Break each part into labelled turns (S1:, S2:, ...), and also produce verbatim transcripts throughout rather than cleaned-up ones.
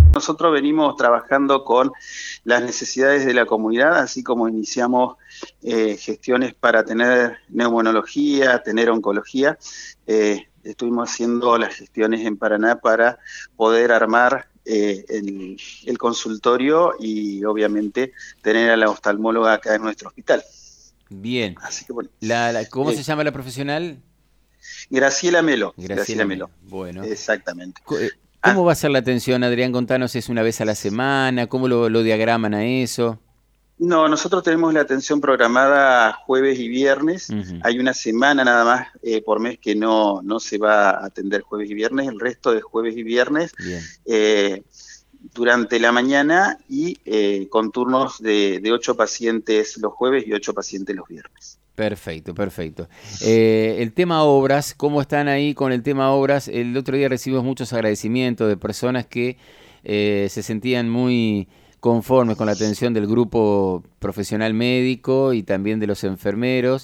S1: Nosotros venimos trabajando con las necesidades de la comunidad, así como iniciamos eh, gestiones para tener neumonología, tener oncología. Eh, estuvimos haciendo las gestiones en Paraná para poder armar eh, el, el consultorio y obviamente tener a la oftalmóloga acá en nuestro hospital.
S2: Bien.
S1: Así que bueno.
S2: La, la- ¿cómo se
S1: Eh,
S2: llama la profesional?
S1: Graciela Melo,
S2: Graciela
S1: Graciela
S2: Melo.
S1: Melo,
S2: Bueno.
S1: exactamente.
S2: Co- eh, ¿Cómo
S1: Ah,
S2: va a ser la atención, Adrián? Contanos, ¿es una vez a la semana? ¿Cómo lo, lo diagraman a eso?
S1: no, nosotros tenemos la atención programada jueves y viernes.
S2: Ujú.
S1: Hay una semana nada más eh, por mes que no, no se va a atender jueves y viernes, el resto es jueves y viernes
S2: Bien.
S1: eh, durante la mañana y eh, con turnos de, de ocho pacientes los jueves y ocho pacientes los viernes.
S2: Perfecto, perfecto. Eh, el tema obras, ¿cómo están ahí con el tema obras? El otro día recibimos muchos agradecimientos de personas que eh, se sentían muy conformes con la atención del grupo profesional médico y también de los enfermeros,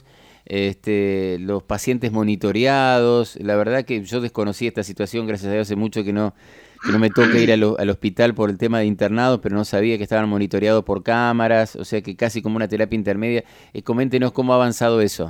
S2: este, los pacientes monitoreados. La verdad que yo desconocí esta situación, gracias a Dios hace mucho que no, que no me toca ir al, ho- al hospital por el tema de internados, pero no sabía que estaban monitoreados por cámaras, o sea que casi como una terapia intermedia. Eh, coméntenos cómo ha avanzado eso.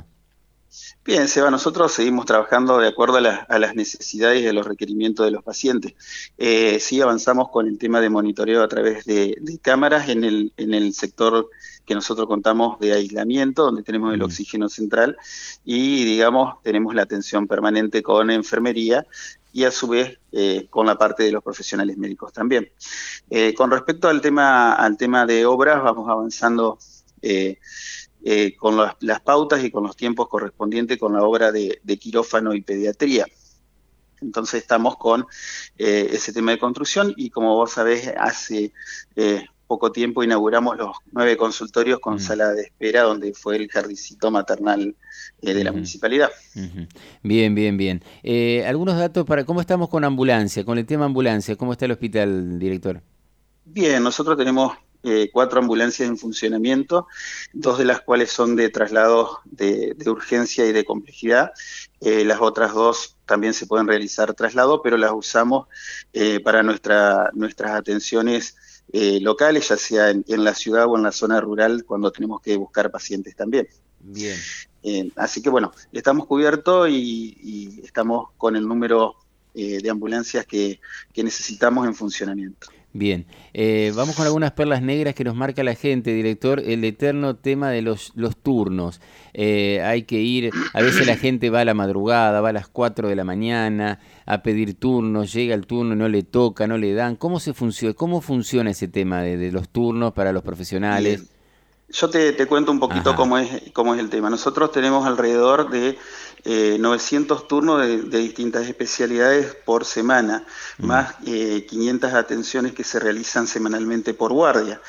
S1: Bien, Seba, nosotros seguimos trabajando de acuerdo a, la- a las necesidades y a los requerimientos de los pacientes. Eh, sí avanzamos con el tema de monitoreo a través de, de cámaras en el, en el sector que nosotros contamos de aislamiento, donde tenemos el
S2: Mm,
S1: oxígeno central y, digamos, tenemos la atención permanente con enfermería y a su vez eh, con la parte de los profesionales médicos también. Eh, con respecto al tema, al tema de obras, vamos avanzando eh, eh, con las, las, pautas y con los tiempos correspondientes con la obra de, de quirófano y pediatría. Entonces estamos con eh, ese tema de construcción y como vos sabés, hace eh, poco tiempo inauguramos los nueve consultorios con
S2: mm,
S1: sala de espera donde fue el jardincito maternal eh, de la
S2: ujú,
S1: municipalidad.
S2: ujú. Bien, bien, bien. Eh, algunos datos para cómo estamos con ambulancia, con el tema ambulancia, ¿cómo está el hospital, director?
S1: Bien, nosotros tenemos eh, cuatro ambulancias en funcionamiento, dos de las cuales son de traslados de, de urgencia y de complejidad. Eh, las otras dos también se pueden realizar traslado, pero las usamos eh, para nuestra, nuestras atenciones eh, locales, ya sea en, en la ciudad o en la zona rural, cuando tenemos que buscar pacientes también.
S2: Bien.
S1: Eh, así que bueno, estamos cubiertos y, y estamos con el número eh, de ambulancias que, que necesitamos en funcionamiento.
S2: Bien, eh, vamos con algunas perlas negras que nos marca la gente, director, el eterno tema de los, los turnos. Eh, hay que ir, a veces la gente va a la madrugada, va a las cuatro de la mañana a pedir turnos, llega el turno y no le toca, no le dan. ¿Cómo se funciona, cómo funciona ese tema de, de los turnos para los profesionales?
S1: Bien, yo te, te cuento un poquito
S2: Ajá.
S1: cómo es, cómo es el tema. Nosotros tenemos alrededor de eh, novecientos turnos de, de distintas especialidades por semana,
S2: Mm,
S1: más eh, quinientas atenciones que se realizan semanalmente por guardia.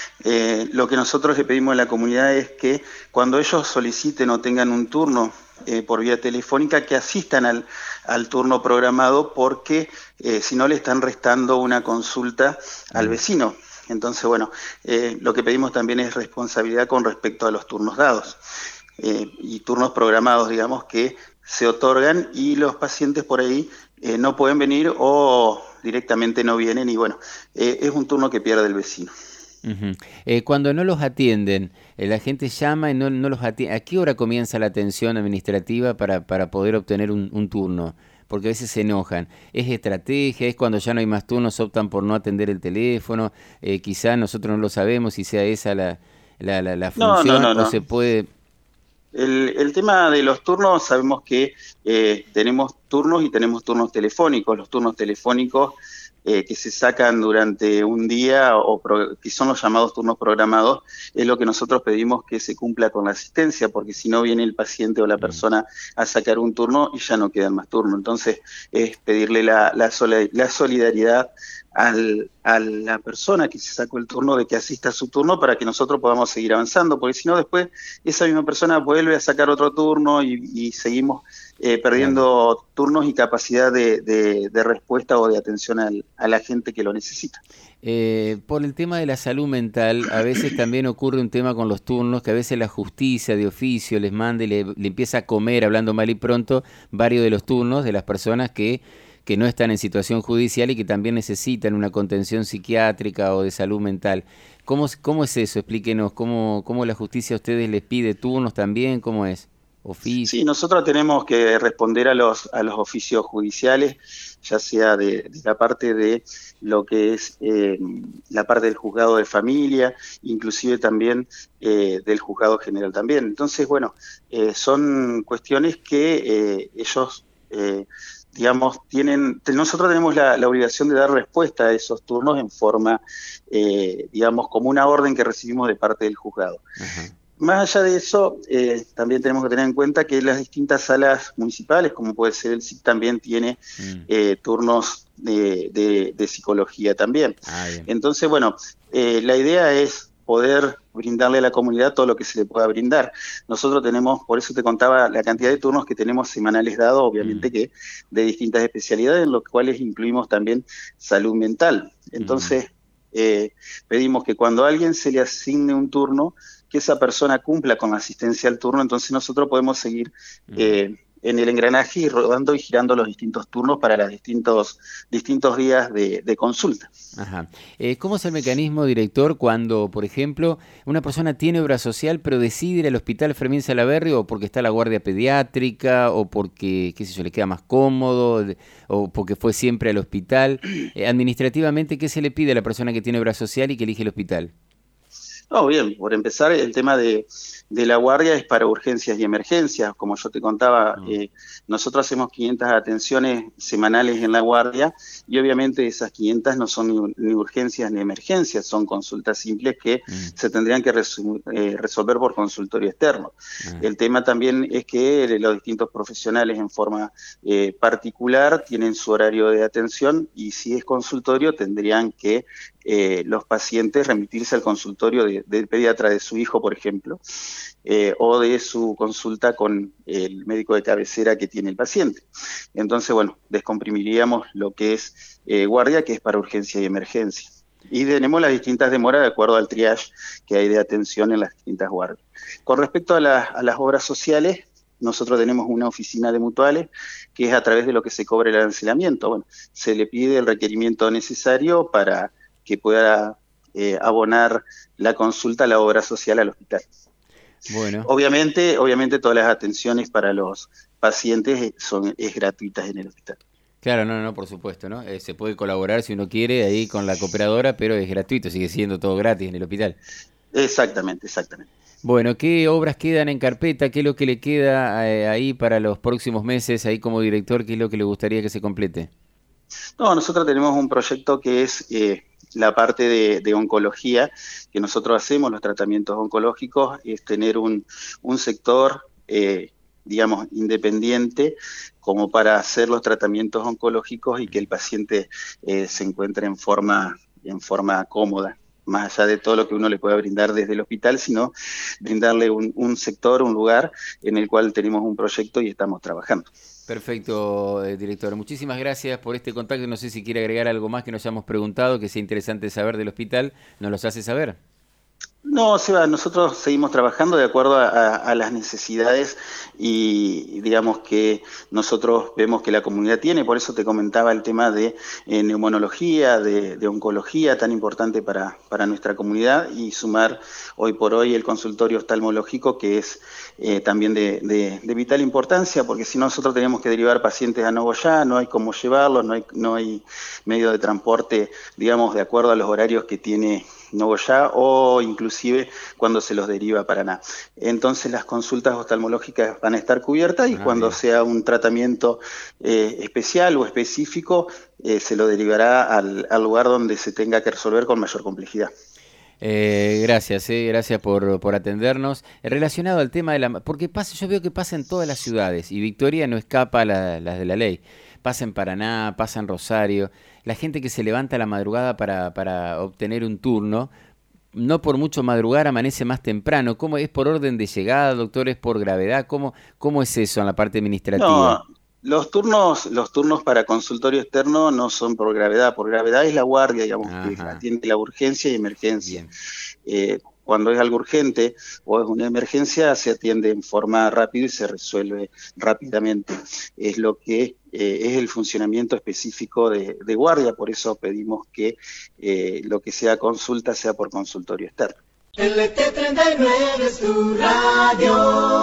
S1: Eh, lo que nosotros le pedimos a la comunidad es que cuando ellos soliciten o tengan un turno eh, por vía telefónica, que asistan al, al turno programado porque eh, si no le están restando una consulta al
S2: mm.
S1: vecino. Entonces, bueno, eh, lo que pedimos también es responsabilidad con respecto a los turnos dados eh, y turnos programados, digamos, que se otorgan y los pacientes por ahí eh, no pueden venir o directamente no vienen y bueno, eh, es un turno que pierde el vecino.
S2: Ujú. Eh, cuando no los atienden, eh, la gente llama y no, no los atiende. ¿A qué hora comienza la atención administrativa para, para poder obtener un, un turno? Porque a veces se enojan. ¿Es estrategia? ¿Es cuando ya no hay más turnos, optan por no atender el teléfono? Eh, quizá nosotros no lo sabemos si sea esa la, la, la, la
S1: No, no,
S2: función
S1: no,
S2: o
S1: no.
S2: se puede...
S1: El, el tema de los turnos, sabemos que eh, tenemos turnos y tenemos turnos telefónicos. Los turnos telefónicos eh, que se sacan durante un día o pro, que son los llamados turnos programados, es lo que nosotros pedimos que se cumpla con la asistencia, porque si no viene el paciente o la
S2: Mm,
S1: persona a sacar un turno y ya no quedan más turnos. Entonces, es pedirle la, la, la solidaridad al, a la persona que se sacó el turno de que asista a su turno para que nosotros podamos seguir avanzando, porque si no después esa misma persona vuelve a sacar otro turno y, y seguimos eh,
S2: claro.
S1: perdiendo turnos y capacidad de, de, de respuesta o de atención al, a la gente que lo necesita.
S2: Eh, por el tema de la salud mental, a veces también ocurre un tema con los turnos, que a veces la justicia de oficio les manda y le, le empieza a comer, hablando mal y pronto, varios de los turnos de las personas que que no están en situación judicial y que también necesitan una contención psiquiátrica o de salud mental. ¿Cómo, cómo es eso? Explíquenos, ¿cómo, cómo la justicia a ustedes les pide turnos también? ¿Cómo es? ¿Oficio?
S1: Sí, nosotros tenemos que responder a los, a los oficios judiciales, ya sea de, de la parte de lo que es eh, la parte del juzgado de familia, inclusive también eh, del juzgado general también. Entonces, bueno, eh, son cuestiones que eh, ellos, eh, digamos, tienen, nosotros tenemos la, la obligación de dar respuesta a esos turnos en forma, eh, digamos, como una orden que recibimos de parte del juzgado.
S2: Ajá.
S1: Más allá de eso, eh, también tenemos que tener en cuenta que las distintas salas municipales, como puede ser el S I C, también tiene
S2: Mm.
S1: eh, turnos de, de, de psicología también.
S2: Ah, bien.
S1: Entonces, bueno, eh, la idea es poder brindarle a la comunidad todo lo que se le pueda brindar. Nosotros tenemos, por eso te contaba la cantidad de turnos que tenemos semanales dados, obviamente
S2: Mm.
S1: que de distintas especialidades, en los cuales incluimos también salud mental. Entonces,
S2: Mm.
S1: eh, pedimos que cuando a alguien se le asigne un turno, que esa persona cumpla con la asistencia al turno, entonces nosotros podemos seguir
S2: Mm.
S1: eh, en el engranaje y rodando y girando los distintos turnos para los distintos, distintos días de, de consulta.
S2: Ajá. Eh, ¿cómo es el mecanismo, director, cuando, por ejemplo, una persona tiene obra social pero decide ir al hospital Fermín Salaberry o porque está la guardia pediátrica o porque, qué sé yo, le queda más cómodo de- o porque fue siempre al hospital? Eh, administrativamente, ¿qué se le pide a la persona que tiene obra social y que elige el hospital?
S1: No, bien, por empezar, el tema de, de la guardia es para urgencias y emergencias. Como yo te contaba,
S2: Mm.
S1: eh, nosotros hacemos quinientas atenciones semanales en la guardia y obviamente esas quinientas no son ni, ni urgencias ni emergencias, son consultas simples que
S2: Mm.
S1: se tendrían que resu- eh, resolver por consultorio externo.
S2: Ah.
S1: El tema también es que los distintos profesionales en forma eh, particular tienen su horario de atención y si es consultorio tendrían que eh, los pacientes remitirse al consultorio de, del pediatra de su hijo, por ejemplo, eh, o de su consulta con el médico de cabecera que tiene el paciente. Entonces, bueno, descomprimiríamos lo que es eh, guardia, que es para urgencia y emergencia. Y tenemos las distintas demoras de acuerdo al triage que hay de atención en las distintas guardias. Con respecto a, la, a las obras sociales, nosotros tenemos una oficina de mutuales que es a través de lo que se cobra el arancelamiento. Bueno, se le pide el requerimiento necesario para que pueda eh, abonar la consulta a la obra social al hospital.
S2: Bueno.
S1: Obviamente, obviamente todas las atenciones para los pacientes son es gratuitas en el hospital.
S2: Claro, no, no, por supuesto, ¿no? Eh, se puede colaborar si uno quiere ahí con la cooperadora, pero es gratuito, sigue siendo todo gratis en el hospital.
S1: Exactamente, exactamente.
S2: Bueno, ¿qué obras quedan en carpeta? ¿Qué es lo que le queda eh, ahí para los próximos meses, ahí como director? ¿Qué es lo que le gustaría que se complete?
S1: No, nosotros tenemos un proyecto que es eh, la parte de, de oncología, que nosotros hacemos los tratamientos oncológicos, es tener un, un sector, eh, digamos, independiente, como para hacer los tratamientos oncológicos y que el paciente eh, se encuentre en forma, en forma cómoda, más allá de todo lo que uno le pueda brindar desde el hospital, sino brindarle un, un sector, un lugar en el cual tenemos un proyecto y estamos trabajando.
S2: Perfecto, eh, director. Muchísimas gracias por este contacto. No sé si quiere agregar algo más que nos hayamos preguntado, que sea interesante saber del hospital. ¿Nos los hace saber?
S1: No, Seba, nosotros seguimos trabajando de acuerdo a, a, a las necesidades y digamos que nosotros vemos que la comunidad tiene, por eso te comentaba el tema de eh, neumonología, de, de oncología, tan importante para, para nuestra comunidad, y sumar hoy por hoy el consultorio oftalmológico, que es eh, también de, de, de vital importancia, porque si no nosotros tenemos que derivar pacientes a Nogoyá, no hay cómo llevarlos, no hay, no hay medio de transporte, digamos, de acuerdo a los horarios que tiene Nogoyá o inclusive cuando se los deriva a Paraná. Entonces las consultas oftalmológicas van a estar cubiertas y
S2: Ah,
S1: cuando
S2: bien.
S1: sea un tratamiento eh, especial o específico eh, se lo derivará al, al lugar donde se tenga que resolver con mayor complejidad.
S2: Eh, gracias, eh, gracias por, por atendernos. Eh, relacionado al tema de la... Porque pasa, yo veo que pasa en todas las ciudades y Victoria no escapa a la- las de la ley. Pasa en Paraná, pasa en Rosario. La gente que se levanta a la madrugada para, para obtener un turno, no por mucho madrugar amanece más temprano. ¿Cómo es por orden de llegada, doctor? ¿Es por gravedad? ¿Cómo, cómo es eso en la parte administrativa?
S1: No, los turnos, los turnos para consultorio externo no son por gravedad, por gravedad es la guardia, digamos, que
S2: Ajá,
S1: atiende la urgencia y emergencia.
S2: bien.
S1: Eh, cuando es algo urgente o es una emergencia, se atiende en forma rápida y se resuelve rápidamente. Es lo que eh, es el funcionamiento específico de, de guardia, por eso pedimos que eh, lo que sea consulta sea por consultorio externo.
S3: L T treinta y nueve es tu radio.